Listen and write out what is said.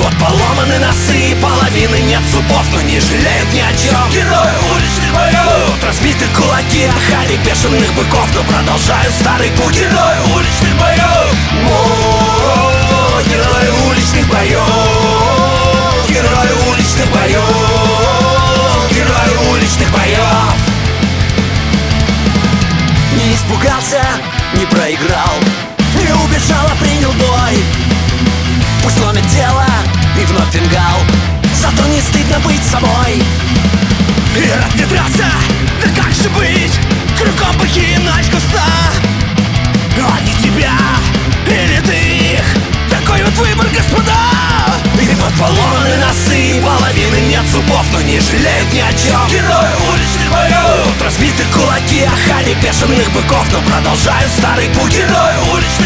вот поломаны носы, половины нет зубов, но не жалеют ни о чем. Герои уличных боев, разбиты кулаки, охали бешеных быков, но продолжают старый путь. Герои уличных боев, о, герои уличных боев, герои уличных боев, герои уличных боев. Не испугался, не проиграл, не убежал, а принял бой. Пусть ломит дело и вновь фингал, зато не стыдно быть собой. И рад не драться, да как же быть? Кругом плохие ночь густа. Они тебя или ты их, такой вот выбор, господа. И вот поломаны носы, половины нет зубов, но не жалеют ни о чем. Герои уличных боев, разбиты кулаки, охали бешеных быков, но продолжают старый путь. Герои уличных